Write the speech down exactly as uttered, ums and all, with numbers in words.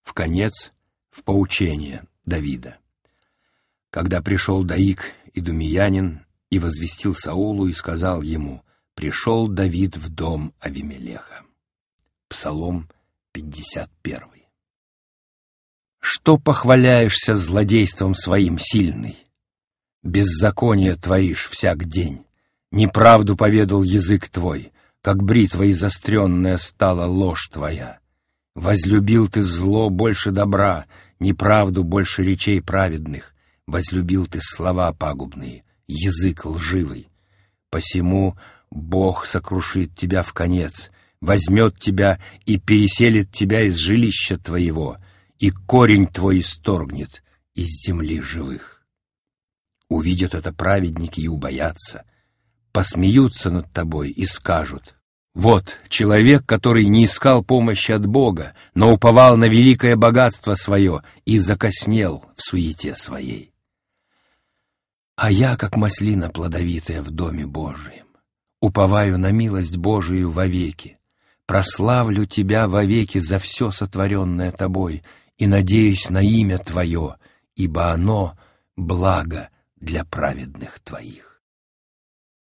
вконец в поучение Давида. Когда пришел Доик, идумеянин, и возвестил Саулу и сказал ему: «Пришел Давид в дом Авимелеха». Псалом пятьдесят первый. Что похваляешься злодейством своим, сильный? Беззаконие творишь всяк день. Неправду поведал язык твой, как бритва изостренная стала ложь твоя. Возлюбил ты зло больше добра, неправду больше речей праведных. Возлюбил ты слова пагубные, язык лживый. Посему Бог сокрушит тебя вконец, возьмет тебя и переселит тебя из жилища твоего, и корень твой исторгнет из земли живых. Увидят это праведники и убоятся, посмеются над тобой и скажут: вот человек, который не искал помощи от Бога, но уповал на великое богатство свое и закоснел в суете своей. А я, как маслина плодовитая в доме Божием, уповаю на милость Божию вовеки, прославлю Тебя вовеки за все сотворенное Тобой и надеюсь на имя Твое, ибо оно благо для праведных Твоих.